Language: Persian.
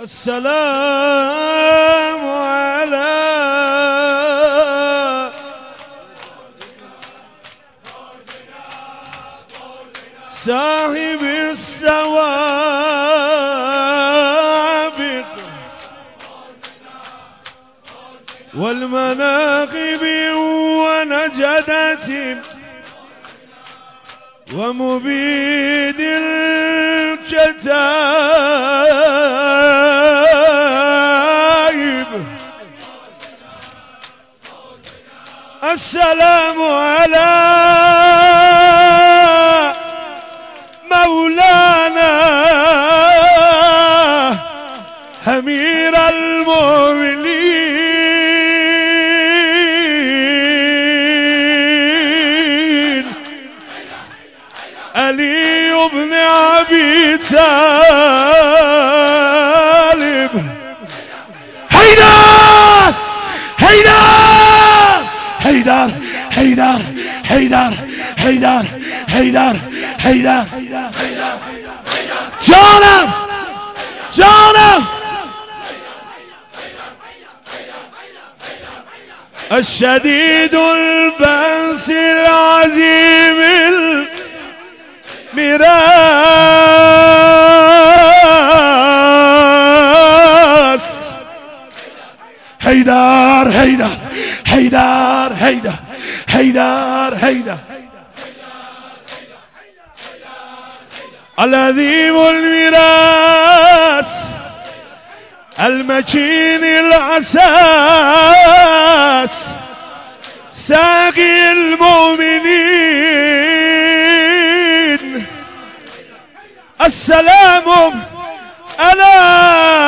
السلام على صاحب السوابق والمناقب ونجدة ومبيد الكتائب. السلام على مولانا أمير المؤمنين علي بن أبي طالب. حيدر حيدر حيدر حيدر حيدر حيدر حيدر حيدر جانم جانم. الشديد البأس العظيم المراس. حيدر حيدر حيدر حيدر حيدر حيدر العظيم الميراث المكين الأساس ساقي المؤمنين. السلام على